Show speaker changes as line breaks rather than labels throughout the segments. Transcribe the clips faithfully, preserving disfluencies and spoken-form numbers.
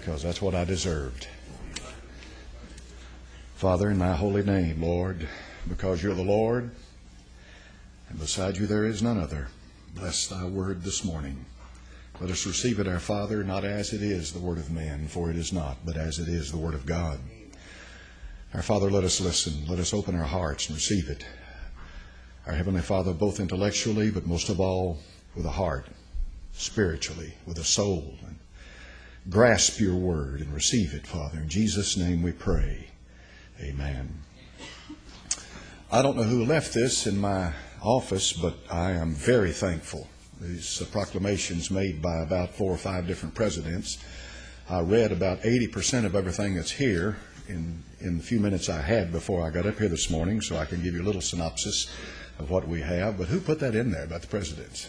because that's what I deserved. Father, in thy holy name, Lord, because you're the Lord, and beside you there is none other, bless thy word this morning. Let us receive it, our Father, not as it is the word of man, for it is not, but as it is the word of God. Our Father, let us listen. Let us open our hearts and receive it. Our Heavenly Father, both intellectually, but most of all with a heart, spiritually, with a soul. And grasp your word and receive it, Father. In Jesus' name we pray. Amen. I don't know who left this in my office, but I am very thankful. These uh, proclamations made by about four or five different presidents. I read about eighty percent of everything that's here in, in the few minutes I had before I got up here this morning, so I can give you a little synopsis of what we have. But who put that in there about the presidents?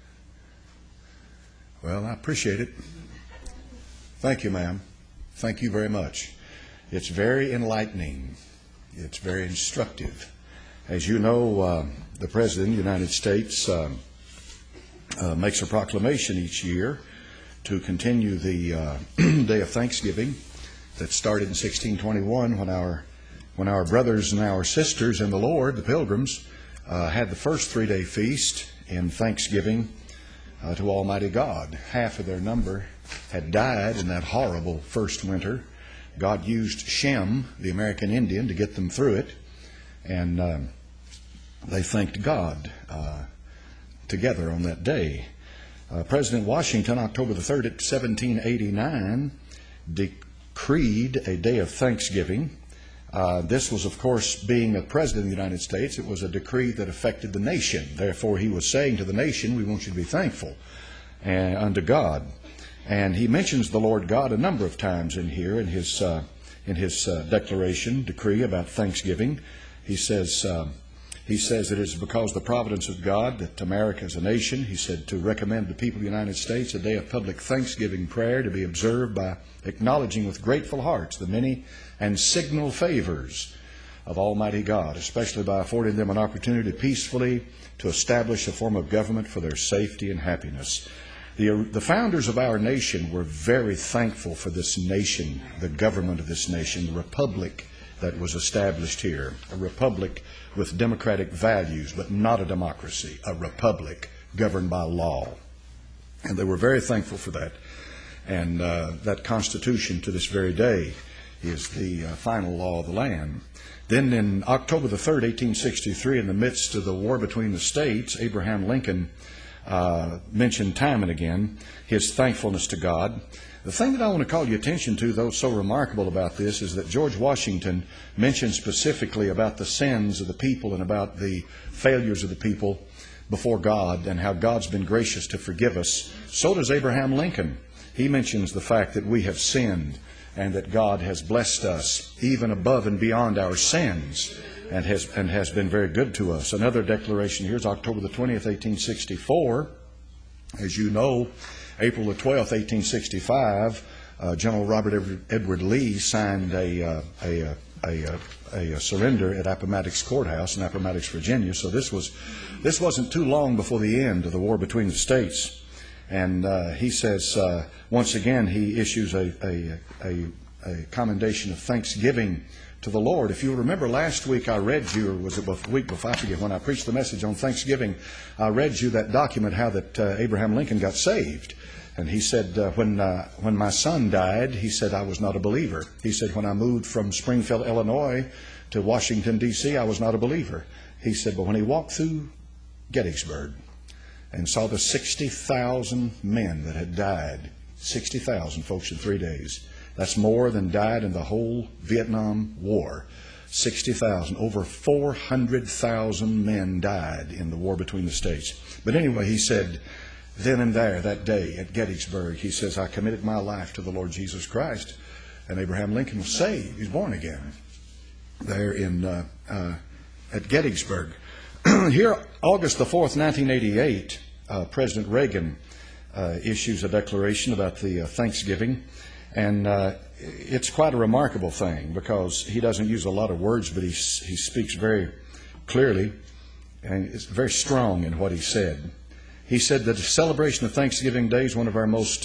Well, I appreciate it. Thank you, ma'am. Thank you very much. It's very enlightening. It's very instructive. As you know, uh, the President of the United States uh, uh, makes a proclamation each year to continue the uh, Day of Thanksgiving that started in sixteen twenty-one when our when our brothers and our sisters in the Lord, the Pilgrims, uh, had the first three-day feast in Thanksgiving uh, to Almighty God. Half of their number had died in that horrible first winter. God used Shem, the American Indian, to get them through it, and uh, they thanked God uh, together on that day. Uh, President Washington, October the third, seventeen eighty-nine, decreed a day of Thanksgiving. Uh, this was, of course, being a president of the United States, it was a decree that affected the nation. Therefore, he was saying to the nation, we want you to be thankful uh, unto God. And he mentions the Lord God a number of times in here in his uh, in his uh, declaration, decree about Thanksgiving. He says uh, he says it is because of the providence of God that America is a nation. He said to recommend the people of the United States a day of public thanksgiving prayer to be observed by acknowledging with grateful hearts the many and signal favors of Almighty God, especially by affording them an opportunity peacefully to establish a form of government for their safety and happiness. The, the founders of our nation were very thankful for this nation, the government of this nation, the republic that was established here, a republic with democratic values, but not a democracy, a republic governed by law. And they were very thankful for that. And uh, that Constitution to this very day is the uh, final law of the land. Then in October the third, eighteen sixty-three, in the midst of the war between the states, Abraham Lincoln Uh, mentioned time and again his thankfulness to God. The thing that I want to call your attention to, though, so remarkable about this is that George Washington mentioned specifically about the sins of the people and about the failures of the people before God and how God's been gracious to forgive us. So does Abraham Lincoln. He mentions the fact that we have sinned and that God has blessed us even above and beyond our sins. And has, and has been very good to us. Another declaration here is October the twentieth, eighteen sixty-four. As you know, April the twelfth, eighteen sixty-five, uh, General Robert Edward Lee signed a, uh, a, a, a, a surrender at Appomattox Courthouse in Appomattox, Virginia. So this, was, this wasn't too long before the end of the war between the states. And uh, he says, uh, once again, he issues a, a, a, a commendation of thanksgiving to the Lord. If you remember last week I read you, or was it the week before, I forget, when I preached the message on Thanksgiving, I read you that document how that uh, Abraham Lincoln got saved. And he said, uh, when uh, when my son died, he said, I was not a believer. He said, when I moved from Springfield, Illinois to Washington, D C, I was not a believer. He said, but when he walked through Gettysburg and saw the sixty thousand men that had died, sixty thousand folks in three days, that's more than died in the whole Vietnam War. sixty thousand. Over four hundred thousand men died in the war between the states. But anyway, he said, then and there, that day at Gettysburg, he says, I committed my life to the Lord Jesus Christ. And Abraham Lincoln was saved. He's born again there in uh, uh, at Gettysburg. Here, August the fourth, nineteen eighty-eight, uh, President Reagan uh, issues a declaration about the uh, Thanksgiving. And uh, it's quite a remarkable thing because he doesn't use a lot of words, but he, he speaks very clearly and is very strong in what he said. He said that the celebration of Thanksgiving Day is one of our most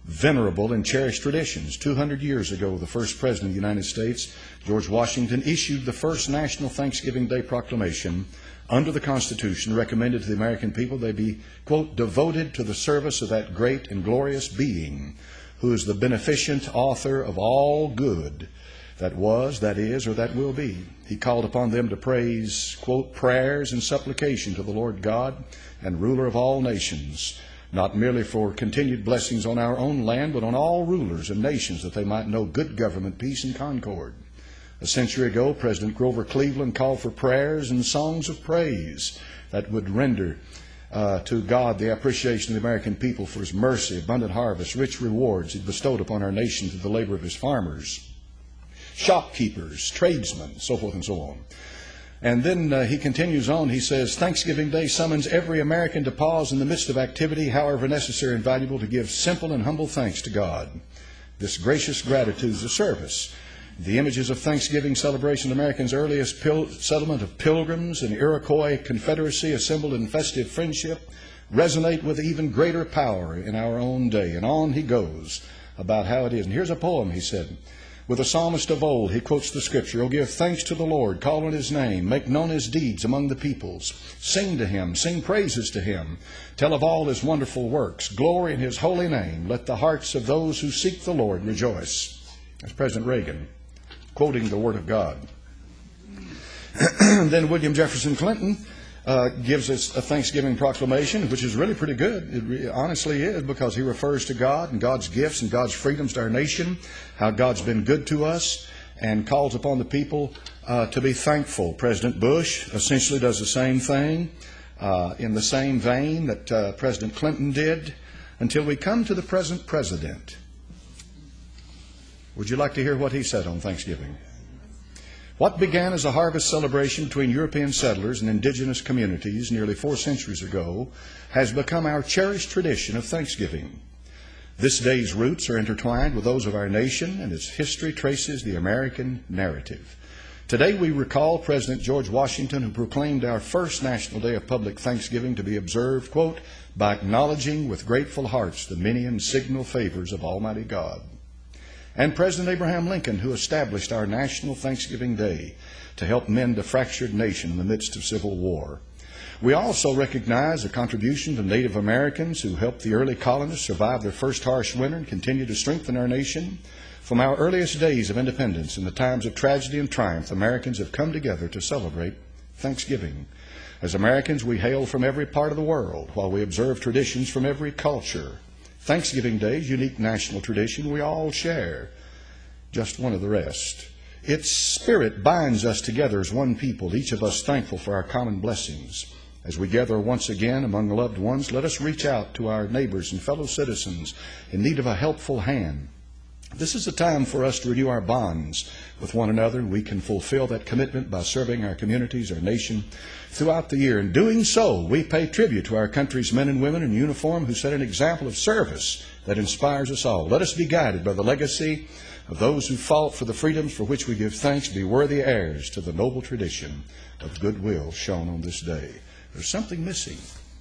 venerable and cherished traditions. two hundred years ago, the first president of the United States, George Washington, issued the first National Thanksgiving Day proclamation under the Constitution, recommended to the American people they be, quote, devoted to the service of that great and glorious being who is the beneficent author of all good that was, that is, or that will be. He called upon them to praise, quote, prayers and supplication to the Lord God and ruler of all nations, not merely for continued blessings on our own land, but on all rulers and nations, that they might know good government, peace, and concord. A century ago, President Grover Cleveland called for prayers and songs of praise that would render uh, to God the appreciation of the American people for His mercy, abundant harvest, rich rewards He bestowed upon our nation through the labor of His farmers, shopkeepers, tradesmen, so forth and so on. And then uh, he continues on. He says, Thanksgiving Day summons every American to pause in the midst of activity, however necessary and valuable, to give simple and humble thanks to God. This gracious gratitude is a service. The images of Thanksgiving celebration, Americans' earliest pil- settlement of pilgrims and Iroquois confederacy assembled in festive friendship, resonate with even greater power in our own day. And on he goes about how it is. And here's a poem, he said. With the psalmist of old, he quotes the scripture, "Oh, give thanks to the Lord, call on His name, make known His deeds among the peoples. Sing to Him, sing praises to Him, tell of all His wonderful works, glory in His holy name. Let the hearts of those who seek the Lord rejoice." That's President Reagan, quoting the Word of God. Then William Jefferson Clinton uh, gives us a Thanksgiving proclamation, which is really pretty good. It re- honestly is, because he refers to God and God's gifts and God's freedoms to our nation, how God's been good to us, and calls upon the people uh, to be thankful. President Bush essentially does the same thing uh, in the same vein that uh, President Clinton did, until we come to the present president. Would you like to hear what he said on Thanksgiving? What began as a harvest celebration between European settlers and indigenous communities nearly four centuries ago has become our cherished tradition of Thanksgiving. This day's roots are intertwined with those of our nation, and its history traces the American narrative. Today we recall President George Washington, who proclaimed our first National Day of Public Thanksgiving to be observed, quote, by acknowledging with grateful hearts the many and signal favors of Almighty God. And President Abraham Lincoln, who established our National Thanksgiving Day to help mend a fractured nation in the midst of civil war. We also recognize the contribution to Native Americans who helped the early colonists survive their first harsh winter and continue to strengthen our nation. From our earliest days of independence and the times of tragedy and triumph, Americans have come together to celebrate Thanksgiving. As Americans, we hail from every part of the world, while we observe traditions from every culture. Thanksgiving Day is a unique national tradition we all share, just one of the rest. Its spirit binds us together as one people, each of us thankful for our common blessings. As we gather once again among loved ones, let us reach out to our neighbors and fellow citizens in need of a helpful hand. This is a time for us to renew our bonds with one another. We can fulfill that commitment by serving our communities, our nation, throughout the year. In doing so, we pay tribute to our country's men and women in uniform who set an example of service that inspires us all. Let us be guided by the legacy of those who fought for the freedoms for which we give thanks, be worthy heirs to the noble tradition of goodwill shown on this day. There's something missing.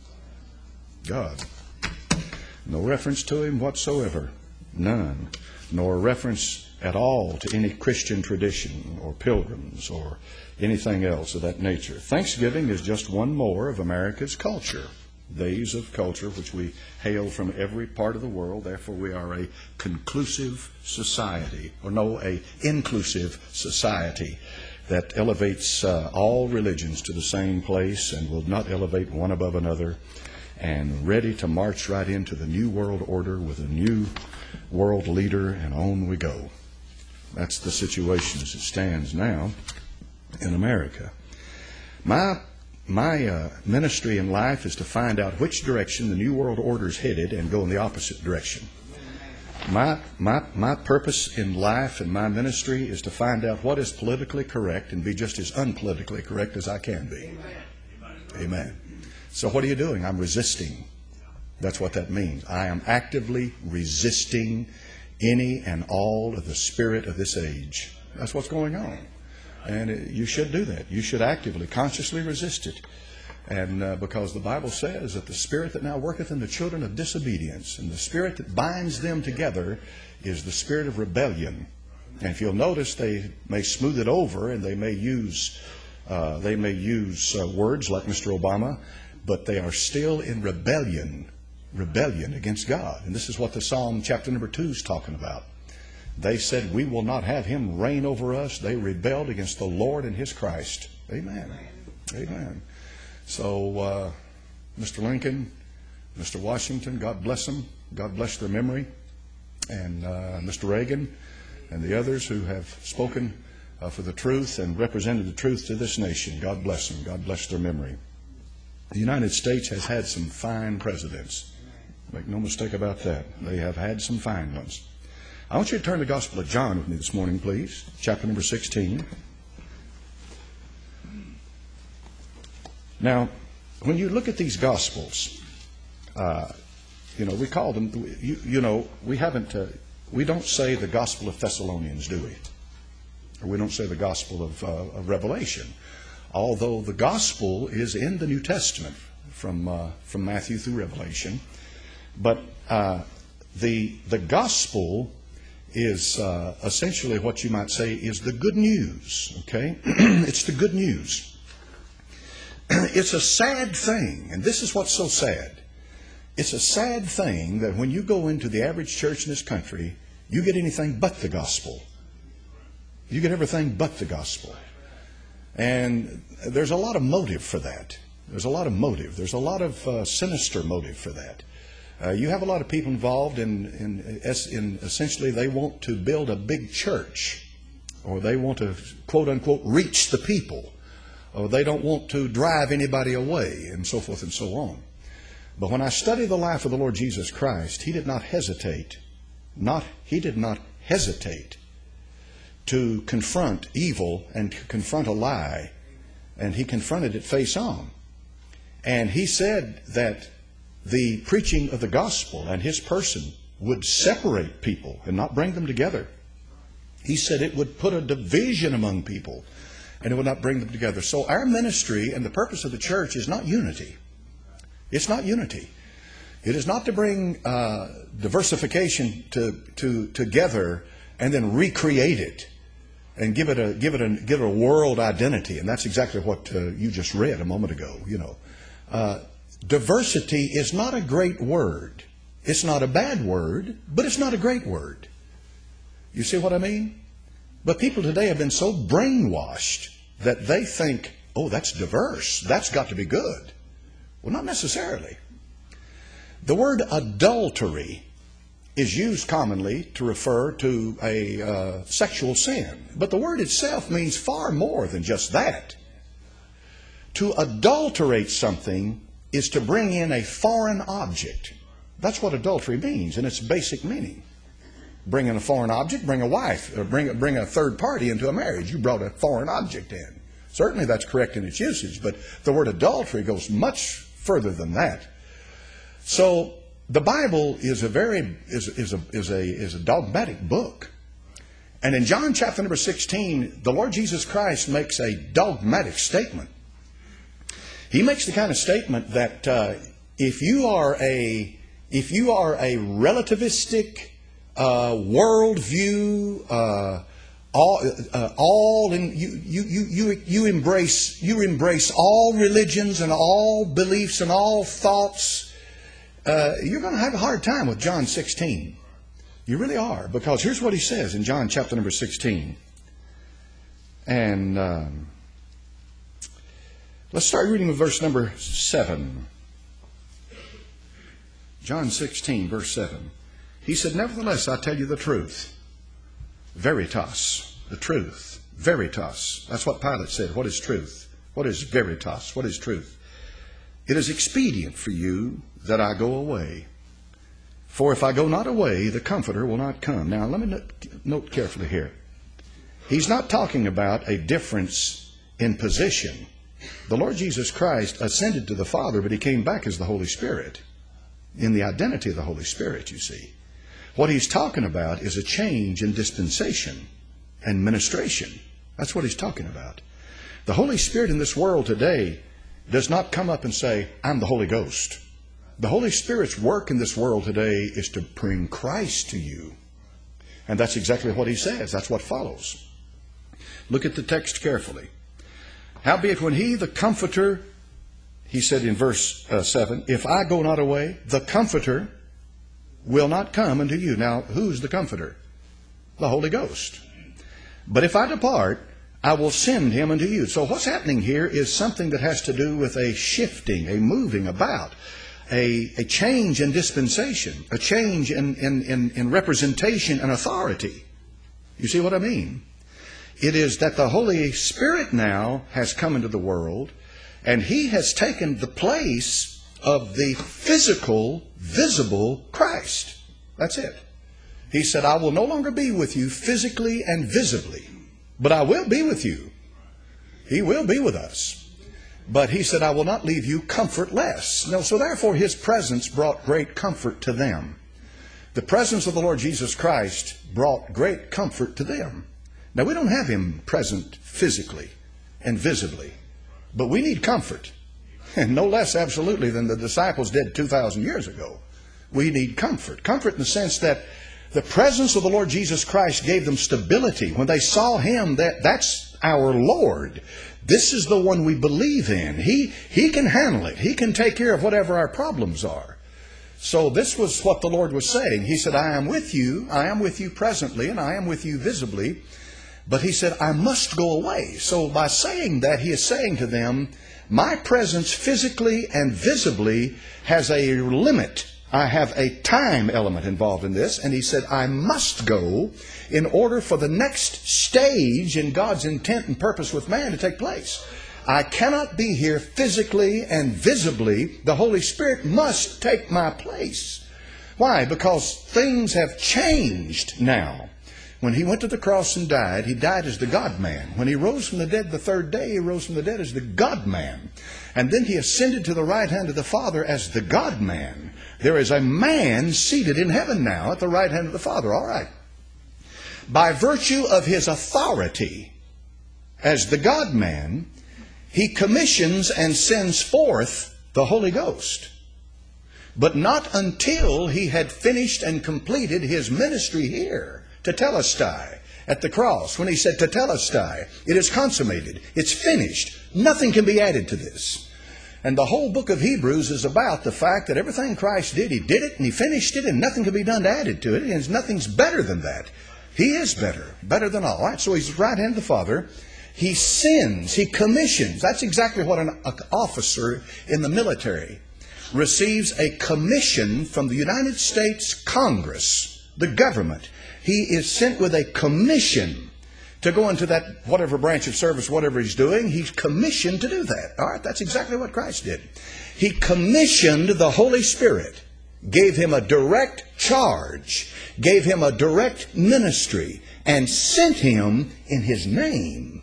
God. No reference to Him whatsoever. None. Nor reference at all to any Christian tradition or pilgrims or anything else of that nature. Thanksgiving is just one more of America's culture. Days of culture which we hail from every part of the world. Therefore, we are a conclusive society, or no, a inclusive society that elevates uh, all religions to the same place and will not elevate one above another, and ready to march right into the new world order with a new world leader, and on we go. That's the situation as it stands now in America. My my uh, ministry in life is to find out which direction the new world order is headed and go in the opposite direction. My my my purpose in life and my ministry is to find out what is politically correct and be just as unpolitically correct as I can be. Amen. Amen. So what are you doing? I'm resisting. That's what that means. I am actively resisting any and all of the spirit of this age. That's what's going on. And it, you should do that. You should actively, consciously resist it. And uh, because the Bible says that the spirit that now worketh in the children of disobedience and the spirit that binds them together is the spirit of rebellion. And if you'll notice, they may smooth it over and they may use uh, they may use uh, words like Mister Obama, but they are still in rebellion, rebellion against God. And this is what the Psalm chapter number two is talking about. They said, we will not have him reign over us. They rebelled against the Lord and his Christ. Amen. Amen. So, uh, Mister Lincoln, Mister Washington, God bless them. God bless their memory. And uh, Mister Reagan and the others who have spoken uh, for the truth and represented the truth to this nation. God bless them. God bless their memory. The United States has had some fine presidents. Make no mistake about that. They have had some fine ones. I want you to turn to the Gospel of John with me this morning, please. Chapter number sixteen. Now, when you look at these Gospels, uh, you know, we call them, you, you know, we haven't, uh, we don't say the Gospel of Thessalonians, do we? Or we don't say the Gospel of, uh, of Revelation. Although the Gospel is in the New Testament from, uh, from Matthew through Revelation. But uh, the, the Gospel is uh, essentially what you might say is the good news, okay? It's the good news. It's a sad thing, and this is what's so sad. It's a sad thing that when you go into the average church in this country, you get anything but the gospel. You get everything but the gospel. And there's a lot of motive for that. There's a lot of motive. There's a lot of uh, sinister motive for that. Uh, you have a lot of people involved in, in, in essentially they want to build a big church, or they want to, quote unquote, reach the people, or they don't want to drive anybody away, and so forth and so on. But when I study the life of the Lord Jesus Christ, He did not hesitate, not He did not hesitate to confront evil and to confront a lie, and He confronted it face on. And He said that the preaching of the gospel and His person would separate people and not bring them together. He said it would put a division among people and it would not bring them together. So our ministry and the purpose of the church is not unity. It's not unity. It is not to bring uh, diversification to, to, together and then recreate it and give it a give it a give it a world identity. And that's exactly what uh, you just read a moment ago. You know, uh, diversity is not a great word. It's not a bad word, but it's not a great word. You see what I mean? But people today have been so brainwashed that they think, oh, that's diverse. That's got to be good. Well, not necessarily. The word adultery is used commonly to refer to a uh, sexual sin. But the word itself means far more than just that. To adulterate something is to bring in a foreign object. That's what adultery means in its basic meaning. Bring in a foreign object, bring a wife, or bring, bring a third party into a marriage. You brought a foreign object in. Certainly that's correct in its usage, but the word adultery goes much further than that. So the Bible is a very is, is a is a is a dogmatic book. And in John chapter number sixteen, the Lord Jesus Christ makes a dogmatic statement. He makes the kind of statement that uh, if you are a if you are a relativistic uh, worldview, uh, all uh, all in you you you you you embrace you embrace all religions and all beliefs and all thoughts, uh, you're going to have a hard time with John sixteen. You really are, because here's what he says in John chapter number sixteen, and um, let's start reading with verse number seven. John sixteen, verse seven. He said, "Nevertheless, I tell you the truth." Veritas, the truth. Veritas. That's what Pilate said. What is truth? What is veritas? What is truth? "It is expedient for you that I go away. For if I go not away, the Comforter will not come." Now, let me note, note carefully here. He's not talking about a difference in position. The Lord Jesus Christ ascended to the Father, but He came back as the Holy Spirit. In the identity of the Holy Spirit, you see. What He's talking about is a change in dispensation and ministration. That's what He's talking about. The Holy Spirit in this world today does not come up and say, I'm the Holy Ghost. The Holy Spirit's work in this world today is to bring Christ to you. And that's exactly what he says. That's what follows. Look at the text carefully. Howbeit when he, the Comforter, he said in verse uh, seven, if I go not away, the Comforter will not come unto you. Now, who's the Comforter? The Holy Ghost. But if I depart, I will send him unto you. So what's happening here is something that has to do with a shifting, a moving about, a, a change in dispensation, a change in, in, in, in representation and authority. You see what I mean? It is that the Holy Spirit now has come into the world, and he has taken the place of the physical, visible Christ. That's it. He said, I will no longer be with you physically and visibly, but I will be with you. He will be with us. But he said, I will not leave you comfortless. No, so therefore his presence brought great comfort to them. The presence of the Lord Jesus Christ brought great comfort to them. Now, we don't have him present physically and visibly, but we need comfort. And no less absolutely than the disciples did two thousand years ago. We need comfort. Comfort in the sense that the presence of the Lord Jesus Christ gave them stability. When they saw him, that, that's our Lord. This is the one we believe in. He, he can handle it. He can take care of whatever our problems are. So this was what the Lord was saying. He said, I am with you. I am with you presently, and I am with you visibly. But he said, I must go away. So by saying that, he is saying to them, my presence physically and visibly has a limit. I have a time element involved in this. And he said, I must go in order for the next stage in God's intent and purpose with man to take place. I cannot be here physically and visibly. The Holy Spirit must take my place. Why? Because things have changed now. When he went to the cross and died, he died as the God-man. When he rose from the dead the third day, he rose from the dead as the God-man. And then he ascended to the right hand of the Father as the God-man. There is a man seated in heaven now at the right hand of the Father. All right. By virtue of his authority as the God-man, he commissions and sends forth the Holy Ghost. But not until he had finished and completed his ministry here. Tetelestai, at the cross, when he said Tetelestai, it is consummated, it's finished, nothing can be added to this. And the whole book of Hebrews is about the fact that everything Christ did, he did it and he finished it, and nothing can be done to add it to it, and nothing's better than that. He is better, better than all. All right, so he's right hand of the Father. He sends, he commissions. That's exactly what an officer in the military receives, a commission from the United States Congress, the government. He is sent with a commission to go into that whatever branch of service, whatever he's doing. He's commissioned to do that. All right, that's exactly what Christ did. He commissioned the Holy Spirit, gave him a direct charge, gave him a direct ministry, and sent him in his name.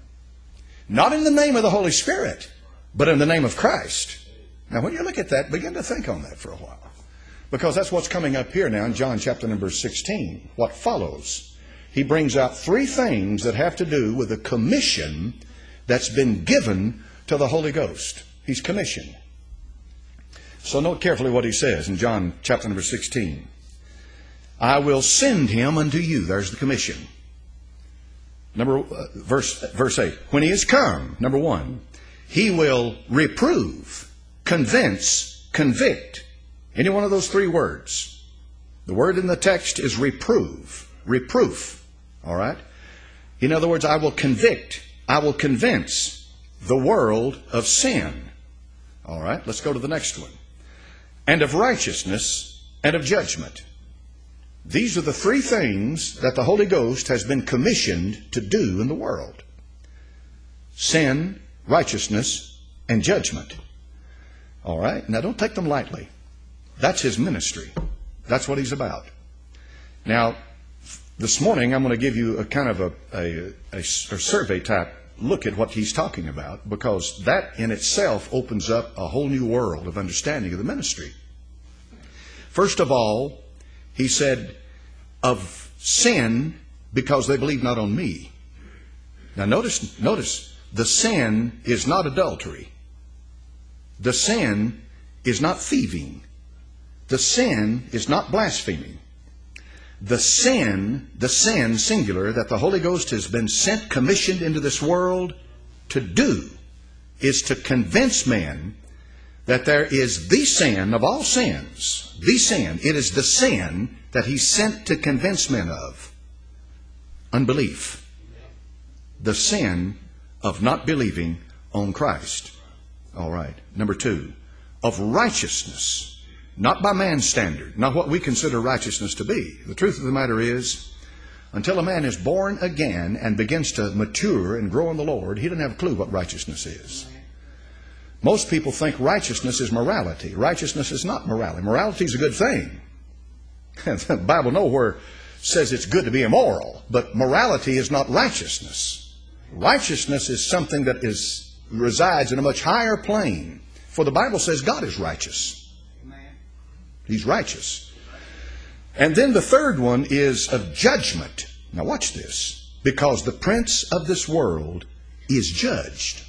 Not in the name of the Holy Spirit, but in the name of Christ. Now, when you look at that, begin to think on that for a while. Because that's what's coming up here now in John chapter number sixteen. What follows? He brings out three things that have to do with the commission that's been given to the Holy Ghost. He's commissioned. So note carefully what he says in John chapter number sixteen. I will send him unto you. There's the commission. Number uh, verse verse eight. When he is come, number one, he will reprove, convince, convict. Any one of those three words. The word in the text is reprove, reproof. All right? In other words, I will convict, I will convince the world of sin. All right? Let's go to the next one. And of righteousness and of judgment. These are the three things that the Holy Ghost has been commissioned to do in the world. Sin, righteousness, and judgment. All right? Now don't take them lightly. That's his ministry. That's what he's about. Now, this morning I'm going to give you a kind of a, a, a, a survey type look at what he's talking about, because that in itself opens up a whole new world of understanding of the ministry. First of all, he said, of sin, because they believe not on me. Now notice, notice, the sin is not adultery. The sin is not thieving. The sin is not blaspheming. The sin, the sin, singular, that the Holy Ghost has been sent, commissioned into this world to do is to convince men that there is the sin of all sins. The sin. It is the sin that He's sent to convince men of. Unbelief. The sin of not believing on Christ. All right. Number two, of righteousness. Not by man's standard. Not what we consider righteousness to be. The truth of the matter is, until a man is born again and begins to mature and grow in the Lord, he doesn't have a clue what righteousness is. Most people think righteousness is morality. Righteousness is not morality. Morality is a good thing. The Bible nowhere says it's good to be immoral, but morality is not righteousness. Righteousness is something that is resides in a much higher plane. For the Bible says God is righteous. He's righteous. And then the third one is of judgment. Now watch this. Because the prince of this world is judged.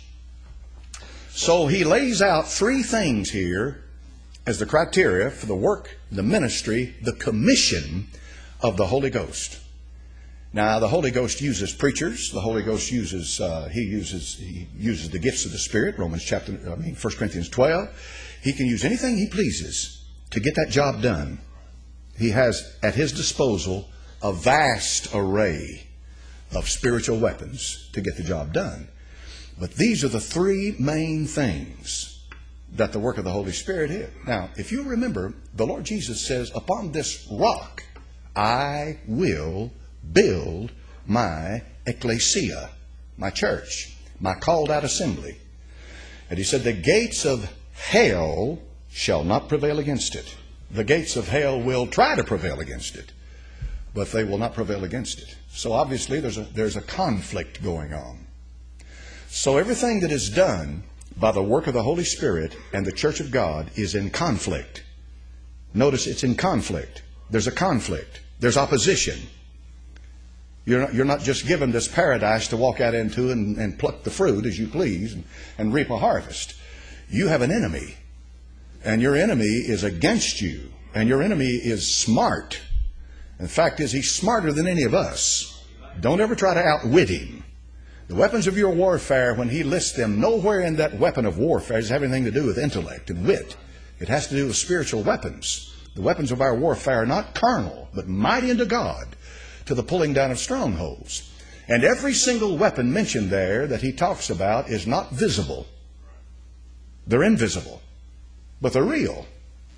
So he lays out three things here as the criteria for the work, the ministry, the commission of the Holy Ghost. Now the Holy Ghost uses preachers. The Holy Ghost uses, uh, he uses, he uses the gifts of the Spirit. Romans chapter, I mean, First Corinthians twelve. He can use anything he pleases to get that job done. He has at his disposal a vast array of spiritual weapons to get the job done. But these are the three main things that the work of the Holy Spirit is. Now, if you remember, the Lord Jesus says, upon this rock I will build my ecclesia, my church, my called out assembly. And He said, the gates of hell shall not prevail against it. The gates of hell will try to prevail against it, but they will not prevail against it. So obviously there's a, there's a conflict going on. So everything that is done by the work of the Holy Spirit and the church of God is in conflict. Notice it's in conflict. There's a conflict. There's opposition. You're not, you're not just given this paradise to walk out into and, and pluck the fruit as you please and, and reap a harvest. You have an enemy. And your enemy is against you. And your enemy is smart. And the fact is, he's smarter than any of us. Don't ever try to outwit him. The weapons of your warfare, when he lists them, nowhere in that weapon of warfare does it have anything to do with intellect and wit. It has to do with spiritual weapons. The weapons of our warfare are not carnal, but mighty unto God, to the pulling down of strongholds. And every single weapon mentioned there that he talks about is not visible. They're invisible. But they're real.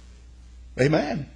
Amen.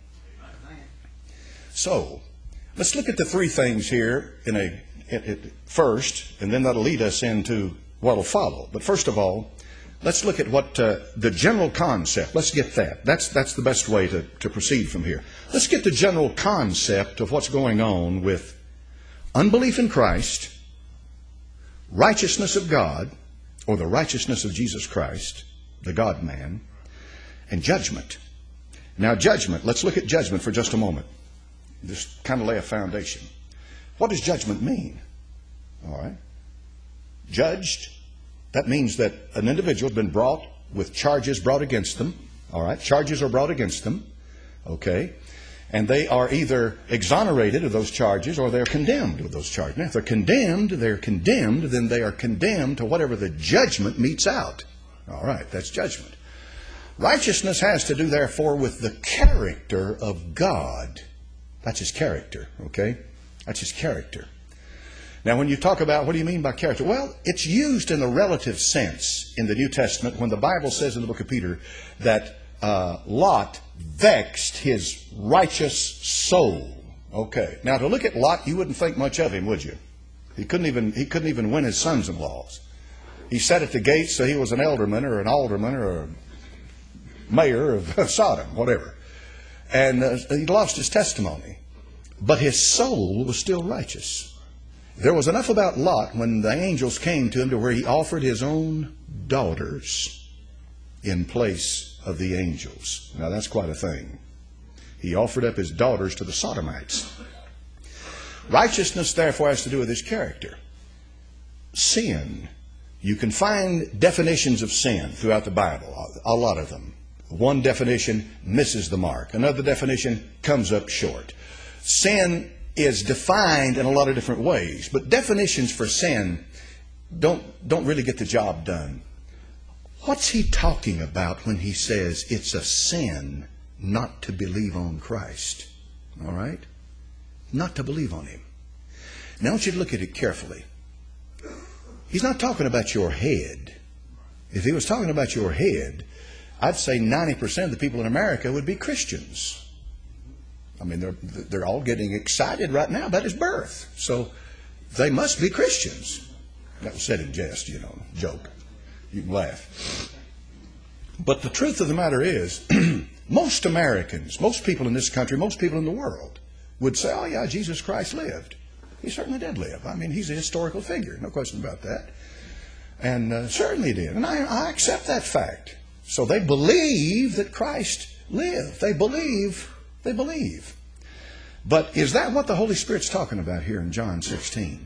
So, let's look at the three things here in a it, it, first, and then that'll lead us into what will follow. But first of all, let's look at what uh, the general concept. Let's get that. That's that's the best way to, to proceed from here. Let's get the general concept of what's going on with unbelief in Christ, righteousness of God, or the righteousness of Jesus Christ, the God-man, and judgment. Now judgment, let's look at judgment for just a moment. Just kind of lay a foundation. What does judgment mean? All right. Judged, that means that an individual has been brought with charges brought against them. All right. Charges are brought against them. Okay. And they are either exonerated of those charges or they're condemned of those charges. Now, if they're condemned, they're condemned, then they are condemned to whatever the judgment metes out. All right. That's judgment. Righteousness has to do, therefore, with the character of God. That's His character, okay? That's His character. Now, when you talk about, what do you mean by character? Well, it's used in a relative sense in the New Testament when the Bible says in the book of Peter that uh, Lot vexed his righteous soul. Okay. Now, to look at Lot, you wouldn't think much of him, would you? He couldn't even, he couldn't even win his sons-in-laws. He sat at the gates, so he was an alderman or an alderman or a mayor of Sodom, whatever. And uh, he lost his testimony. But his soul was still righteous. There was enough about Lot when the angels came to him to where he offered his own daughters in place of the angels. Now that's quite a thing. He offered up his daughters to the Sodomites. Righteousness, therefore, has to do with his character. Sin You can find definitions of sin throughout the Bible, a lot of them. One definition misses the mark. Another definition comes up short. Sin is defined in a lot of different ways, but definitions for sin don't, don't really get the job done. What's he talking about when he says it's a sin not to believe on Christ? All right? Not to believe on Him. Now I want you to look at it carefully. He's not talking about your head. If he was talking about your head, I'd say ninety percent of the people in America would be Christians. I mean, they're, they're all getting excited right now about his birth. So they must be Christians. That was said in jest, you know, joke. You can laugh. But the truth of the matter is, most Americans, most people in this country, most people in the world would say, oh yeah, Jesus Christ lived. He certainly did live. I mean, he's a historical figure, no question about that. And uh, certainly did. And I, I accept that fact. So they believe that Christ lived. They believe, they believe. But is that what the Holy Spirit's talking about here in John sixteen?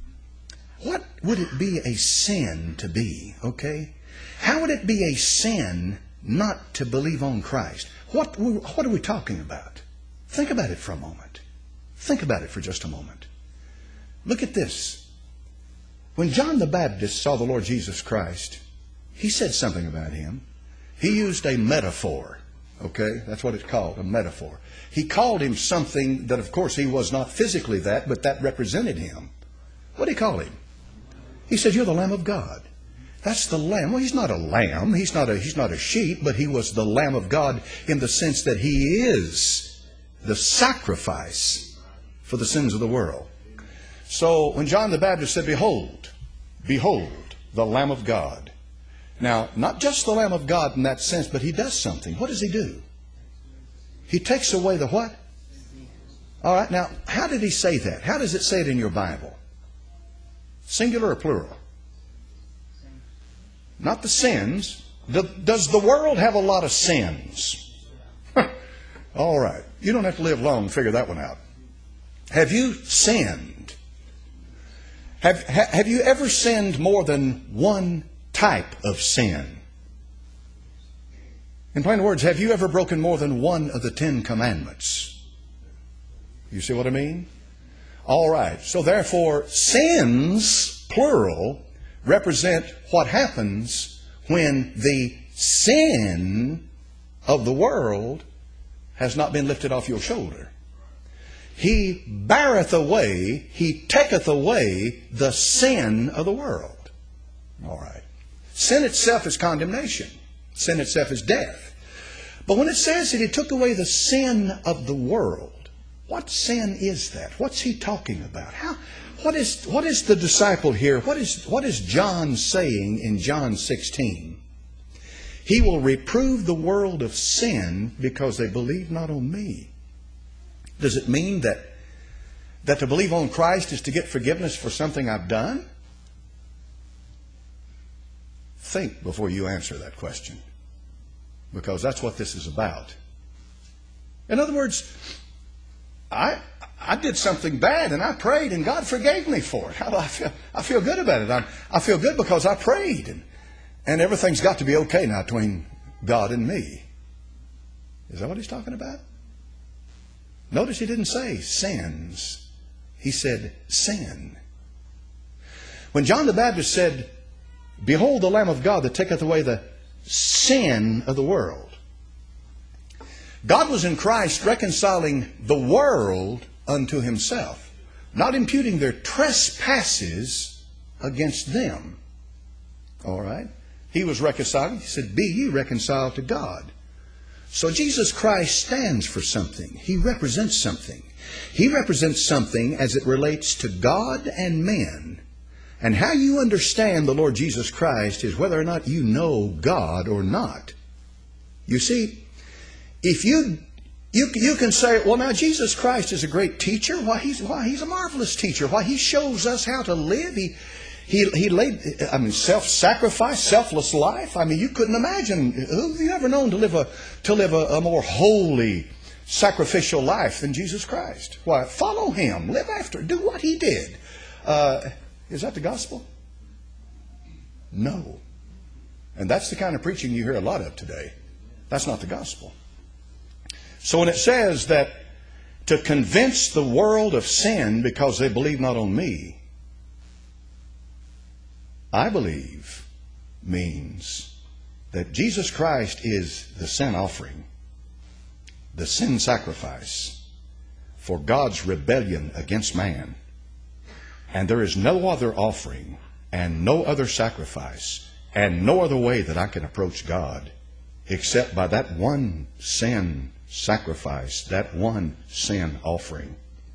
What would it be a sin to be, okay? How would it be a sin not to believe on Christ? What, what are we talking about? Think about it for a moment. Think about it for just a moment. Look at this. When John the Baptist saw the Lord Jesus Christ, he said something about Him. He used a metaphor, okay? That's what it's called, a metaphor. He called Him something that, of course, He was not physically that, but that represented Him. What did He call Him? He said, you're the Lamb of God. That's the Lamb. Well, He's not a lamb. He's not a, he's not a sheep, but He was the Lamb of God in the sense that He is the sacrifice for the sins of the world. So when John the Baptist said, behold, behold, the Lamb of God. Now, not just the Lamb of God in that sense, but He does something. What does He do? He takes away the what? All right, now, how did He say that? How does it say it in your Bible? Singular or plural? Not the sins. Does the world have a lot of sins? All right. You don't have to live long to figure that one out. Have you sinned? Have, ha, have you ever sinned more than one type of sin? In plain words, have you ever broken more than one of the Ten Commandments? You see what I mean? All right. So therefore, sins, plural, represent what happens when the sin of the world has not been lifted off your shoulder. He beareth away, He taketh away the sin of the world. All right. Sin itself is condemnation. Sin itself is death. But when it says that He took away the sin of the world, what sin is that? What's He talking about? How, what is, what is the disciple here? What is, what is John saying in John sixteen? He will reprove the world of sin because they believe not on me. Does it mean that, that to believe on Christ is to get forgiveness for something I've done? Think before you answer that question, because that's what this is about. In other words, I I did something bad and I prayed and God forgave me for it. How do I feel? I feel good about it. I, I feel good because I prayed. And, and everything's got to be okay now between God and me. Is that what He's talking about? Notice He didn't say sins. He said sin. When John the Baptist said, behold the Lamb of God that taketh away the sin of the world, God was in Christ reconciling the world unto Himself, not imputing their trespasses against them. All right? He was reconciling. He said, be ye reconciled to God. So Jesus Christ stands for something. He represents something. He represents something as it relates to God and men. And how you understand the Lord Jesus Christ is whether or not you know God or not. You see, if you, you, you can say, well, now Jesus Christ is a great teacher. Why, he's, why, he's a marvelous teacher. Why, He shows us how to live. He, he, he laid, I mean, self-sacrifice, selfless life. I mean, you couldn't imagine, who have you ever known to live a, to live a, a more holy, sacrificial life than Jesus Christ? Why, follow Him, live after, do what He did. Uh, is that the gospel? No. And that's the kind of preaching you hear a lot of today. That's not the gospel. So when it says that to convince the world of sin because they believe not on me, I believe means that Jesus Christ is the sin offering, the sin sacrifice for God's rebellion against man. And there is no other offering and no other sacrifice and no other way that I can approach God except by that one sin sacrifice, that one sin offering.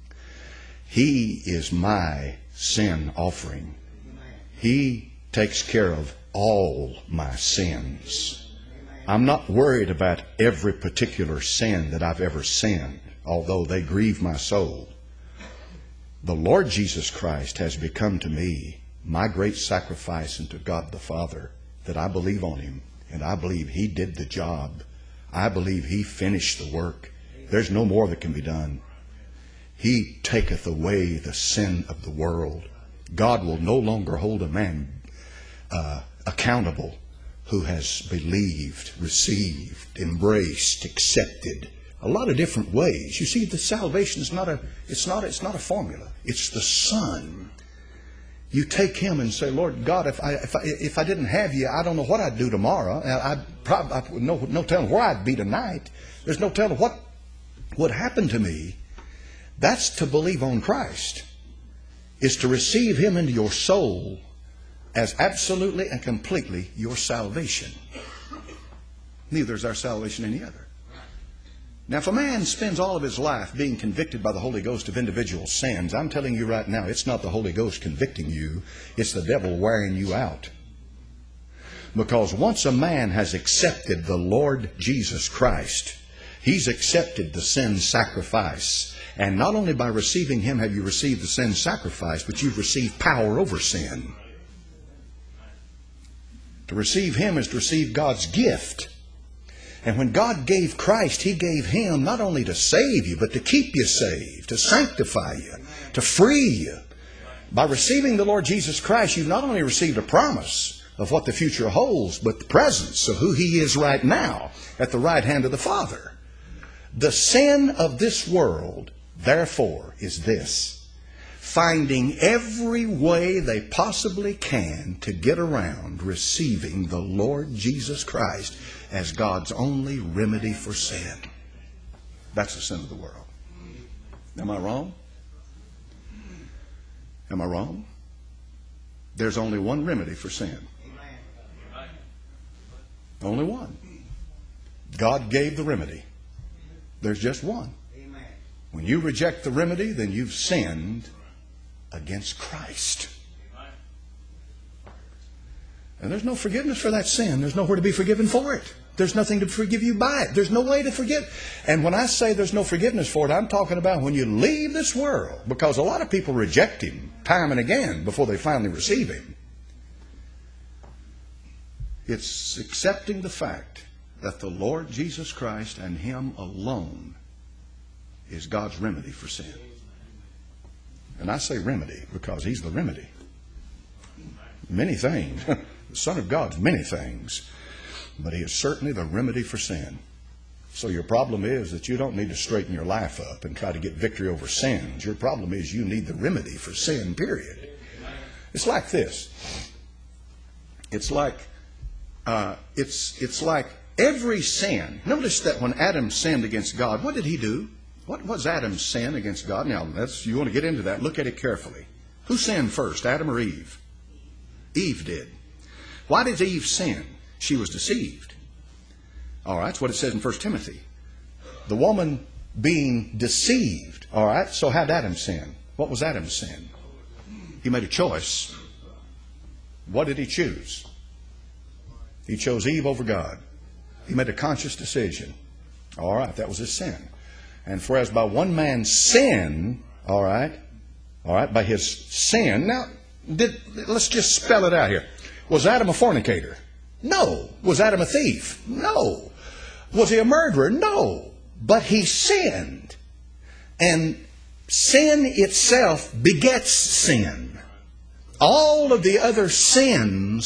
He is my sin offering. He takes care of all my sins. I'm not worried about every particular sin that I've ever sinned, although they grieve my soul. The Lord Jesus Christ has become to me my great sacrifice unto God the Father, that I believe on Him, and I believe He did the job. I believe He finished the work. There's no more that can be done. He taketh away the sin of the world. God will no longer hold a man uh, accountable who has believed, received, embraced, accepted. A lot of different ways. You see, the salvation is not a, it's not, it's not a formula. It's the Son. You take Him and say, Lord God, if I, if I, if I didn't have You, I don't know what I'd do tomorrow. I'd probably, I, no, no telling where I'd be tonight. There's no telling what would happen to me. That's to believe on Christ. Is to receive Him into your soul as absolutely and completely your salvation. Neither is our salvation any other. Now, if a man spends all of his life being convicted by the Holy Ghost of individual sins, I'm telling you right now, it's not the Holy Ghost convicting you. It's the devil wearing you out. Because once a man has accepted the Lord Jesus Christ, he's accepted the sin sacrifice. And not only by receiving Him have you received the sin sacrifice, but you've received power over sin. To receive Him is to receive God's gift. And when God gave Christ, He gave Him not only to save you, but to keep you saved, to sanctify you, to free you. By receiving the Lord Jesus Christ, you've not only received a promise of what the future holds, but the presence of who He is right now at the right hand of the Father. The sin of this world, therefore, is this: finding every way they possibly can to get around receiving the Lord Jesus Christ as God's only remedy for sin. That's the sin of the world. Am I wrong? Am I wrong? There's only one remedy for sin. Only one. God gave the remedy. There's just one. When you reject the remedy, then you've sinned against Christ. And there's no forgiveness for that sin. There's nowhere to be forgiven for it. There's nothing to forgive you by it. There's no way to forgive. And when I say there's no forgiveness for it, I'm talking about when you leave this world. Because a lot of people reject Him time and again before they finally receive Him. It's accepting the fact that the Lord Jesus Christ and Him alone is God's remedy for sin. And I say remedy because He's the remedy. Many things. The Son of God's many things. But He is certainly the remedy for sin. So your problem is that you don't need to straighten your life up and try to get victory over sins. Your problem is you need the remedy for sin, period. It's like this. It's like, uh, it's, it's like every sin. Notice that when Adam sinned against God, what did he do? What was Adam's sin against God? Now, that's, you want to get into that. Look at it carefully. Who sinned first, Adam or Eve? Eve did. Why did Eve sin? She was deceived. All right, that's what it says in First Timothy. The woman being deceived. All right, so how did Adam sin? What was Adam's sin? He made a choice. What did he choose? He chose Eve over God. He made a conscious decision. All right, that was his sin. And for as by one man's sin, all right, all right, by his sin. Now, did, let's just spell it out here. Was Adam a fornicator? No. Was Adam a thief? No. Was he a murderer? No. But he sinned. And sin itself begets sin. All of the other sins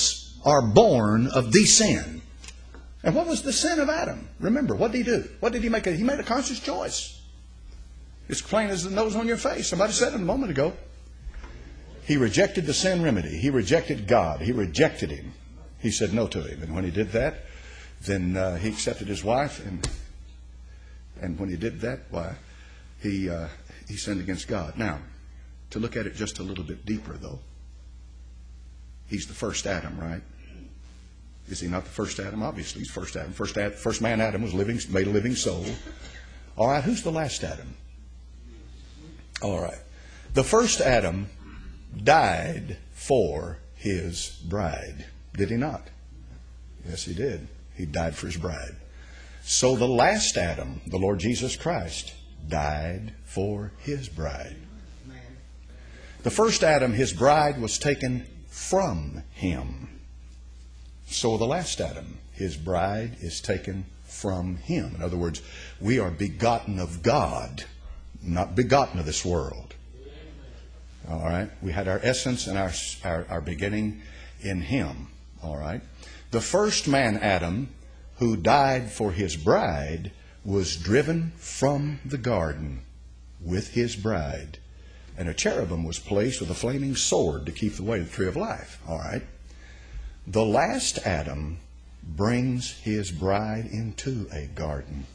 are born of the sin. And what was the sin of Adam? Remember, what did he do? What did he make? A, he made a conscious choice. It's plain as the nose on your face. Somebody said it a moment ago. He rejected the sin remedy. He rejected God. He rejected Him. He said no to Him. And when he did that, then uh, he accepted his wife. And and when he did that, why, he uh, he sinned against God. Now, to look at it just a little bit deeper, though, he's the first Adam, right? Is he not the first Adam? Obviously, he's first Adam. First, Ad, first man, Adam, was living, made a living soul. All right, who's the last Adam? All right. The first Adam died for his bride. Did he not? Yes, he did. He died for his bride. So the last Adam, the Lord Jesus Christ, died for his bride. The first Adam, his bride, was taken from him. So the last Adam, his bride, is taken from him. In other words, we are begotten of God, not begotten of this world. All right? We had our essence and our, our, our beginning in him. All right? The first man, Adam, who died for his bride, was driven from the garden with his bride. And a cherubim was placed with a flaming sword to keep the way of the tree of life. All right? The last Adam brings his bride into a garden.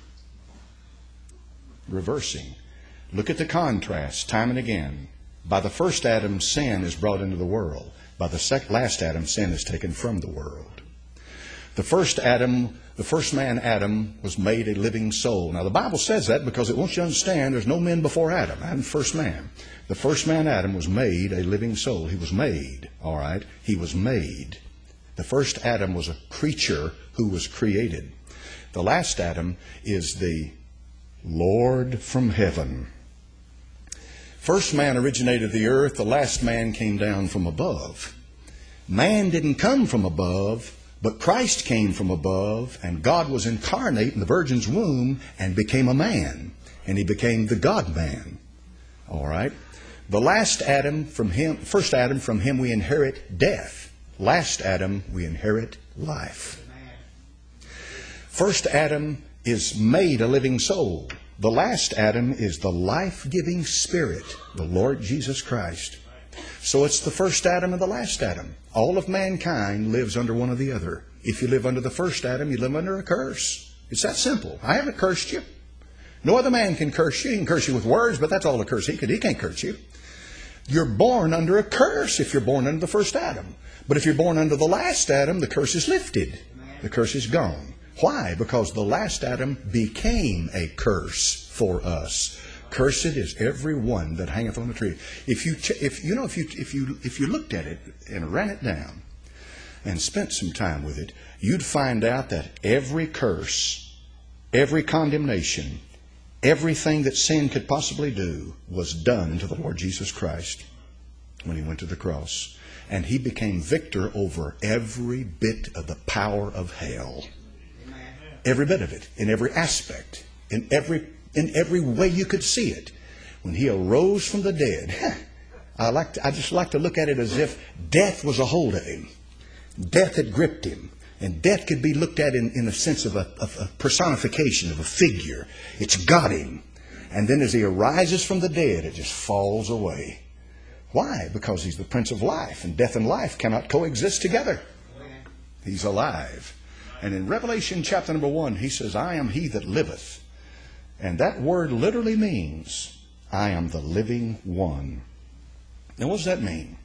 Reversing. Look at the contrast time and again. By the first Adam, sin is brought into the world. By the sec- last Adam, sin is taken from the world. The first Adam, the first man, Adam, was made a living soul. Now, the Bible says that because it wants you to understand there's no men before Adam. Adam's first man. The first man, Adam, was made a living soul. He was made, all right? He was made. The first Adam was a creature who was created. The last Adam is the Lord from heaven. First man originated the earth. The last man came down from above. Man didn't come from above, but Christ came from above, and God was incarnate in the virgin's womb and became a man. And he became the God-man. All right? The last Adam, from him, first Adam, from him we inherit death. Last Adam, we inherit life. First Adam is made a living soul. The last Adam is the life-giving Spirit, the Lord Jesus Christ. So it's the first Adam and the last Adam. All of mankind lives under one or the other. If you live under the first Adam, you live under a curse. It's that simple. I haven't cursed you. No other man can curse you. He can curse you with words, but that's all the curse he could. He can't curse you. You're born under a curse if you're born under the first Adam. But if you're born under the last Adam, the curse is lifted. The curse is gone. Why? Because the last Adam became a curse for us. Cursed is every one that hangeth on the tree. If you, if you know, if you, if you, if you looked at it and ran it down and spent some time with it, you'd find out that every curse, every condemnation, everything that sin could possibly do was done to the Lord Jesus Christ when he went to the cross. And he became victor over every bit of the power of hell. Every bit of it, in every aspect, in every in every way you could see it. When he arose from the dead, I like to, I just like to look at it as if death was a hold of him. Death had gripped him. And death could be looked at in, in the sense of a, of a personification, of a figure. It's got him. And then as he arises from the dead, it just falls away. Why? Because he's the Prince of Life, and death and life cannot coexist together. He's alive. And in Revelation chapter number one, he says, I am he that liveth. And that word literally means, I am the living one. Now what does that mean?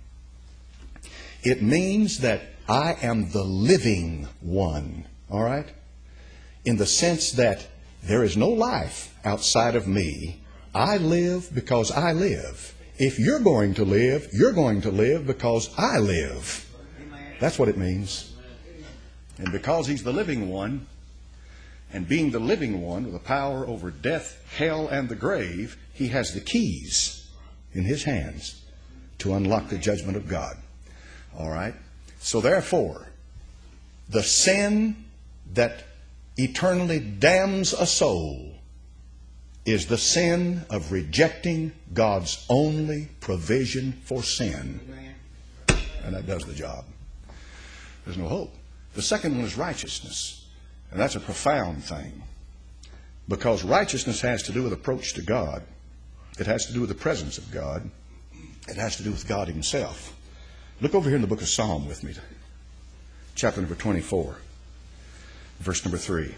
It means that I am the living one. All right? In the sense that there is no life outside of me. I live because I live. If you're going to live, you're going to live because I live. That's what it means. And because he's the living one, and being the living one with the power over death, hell, and the grave, he has the keys in his hands to unlock the judgment of God. All right? So therefore, the sin that eternally damns a soul is the sin of rejecting God's only provision for sin. And that does the job. There's no hope. The second one is righteousness. And that's a profound thing. Because righteousness has to do with approach to God. It has to do with the presence of God. It has to do with God himself. Look over here in the book of Psalm with me. Chapter number twenty-four. Verse number three.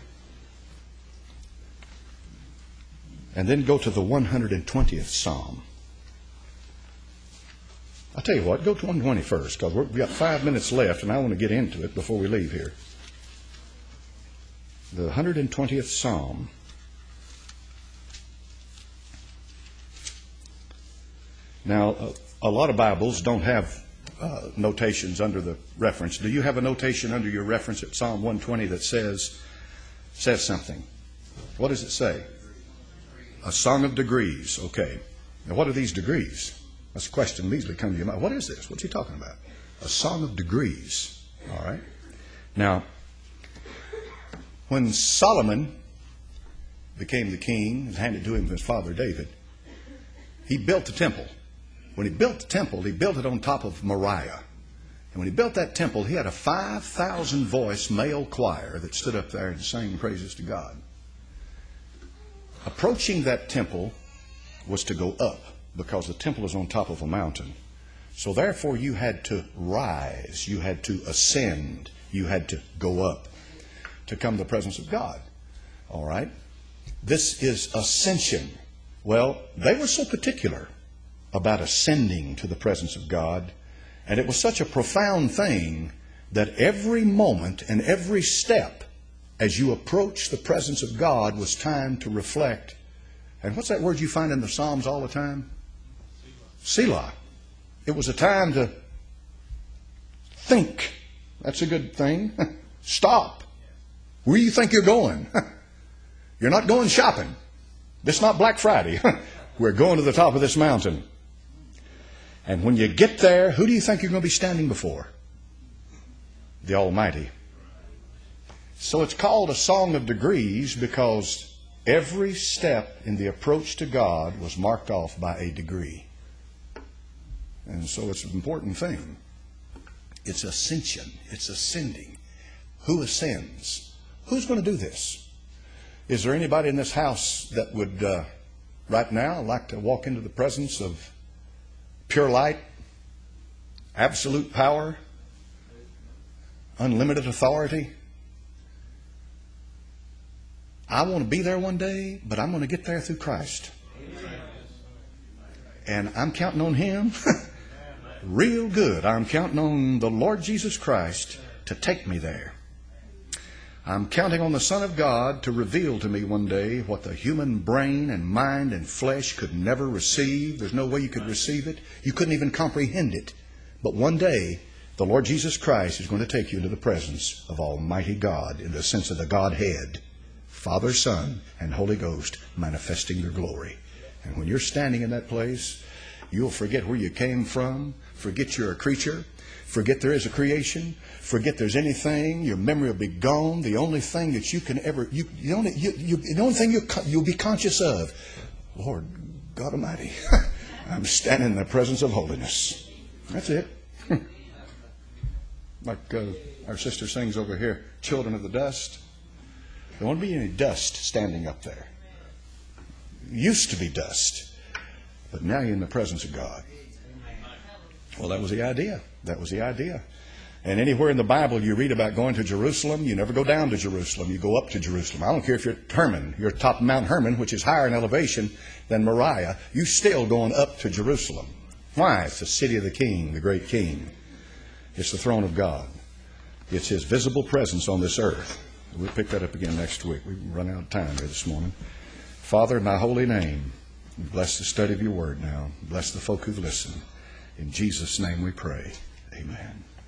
And then go to the one hundred twentieth Psalm. I'll tell you what, go to one twenty first, because we've got five minutes left, and I want to get into it before we leave here. The one hundred twentieth Psalm. Now, a, a lot of Bibles don't have uh, notations under the reference. Do you have a notation under your reference at Psalm one twenty that says, says something? What does it say? A song of degrees. Okay. Now, what are these degrees? That's a question that easily comes to your mind. What is this? What's he talking about? A song of degrees. All right. Now, when Solomon became the king and handed to him his father David, he built the temple. When he built the temple, he built it on top of Moriah. And when he built that temple, he had a five thousand voice male choir that stood up there and sang praises to God. Approaching that temple was to go up, because the temple is on top of a mountain. So therefore you had to rise, you had to ascend, you had to go up to come to the presence of God. All right? This is ascension. Well, they were so particular about ascending to the presence of God, and it was such a profound thing that every moment and every step as you approach the presence of God was time to reflect. And what's that word you find in the Psalms all the time? Selah. It was a time to think. That's a good thing. Stop. Where do you think you're going? You're not going shopping. This is not Black Friday. We're going to the top of this mountain. And when you get there, who do you think you're going to be standing before? The Almighty. So it's called a song of degrees because every step in the approach to God was marked off by a degree. And so it's an important thing. It's ascension. It's ascending. Who ascends? Who's going to do this? Is there anybody in this house that would, uh, right now, like to walk into the presence of pure light, absolute power, unlimited authority? I want to be there one day, but I'm going to get there through Christ. And I'm counting on Him real good. I'm counting on the Lord Jesus Christ to take me there. I'm counting on the Son of God to reveal to me one day what the human brain and mind and flesh could never receive. There's no way you could receive it. You couldn't even comprehend it. But one day, the Lord Jesus Christ is going to take you into the presence of Almighty God in the sense of the Godhead, Father, Son, and Holy Ghost manifesting their glory. And when you're standing in that place, you'll forget where you came from, forget you're a creature, forget there is a creation, forget there's anything. Your memory will be gone. The only thing that you can ever, you, the only, you, you, the only thing you, you'll be conscious of, Lord God Almighty, I'm standing in the presence of holiness. That's it. Like uh, our sister sings over here, children of the dust. There won't be any dust standing up there. Used to be dust, but now you're in the presence of God. Well, that was the idea. That was the idea. And anywhere in the Bible you read about going to Jerusalem, you never go down to Jerusalem. You go up to Jerusalem. I don't care if you're at Hermon, you're top of Mount Hermon, which is higher in elevation than Moriah. You're still going up to Jerusalem. Why? It's the city of the King, the great King. It's the throne of God. It's His visible presence on this earth. We'll pick that up again next week. We've run out of time here this morning. Father, in thy holy name, bless the study of your word now. Bless the folk who've listened. In Jesus' name we pray. Amen.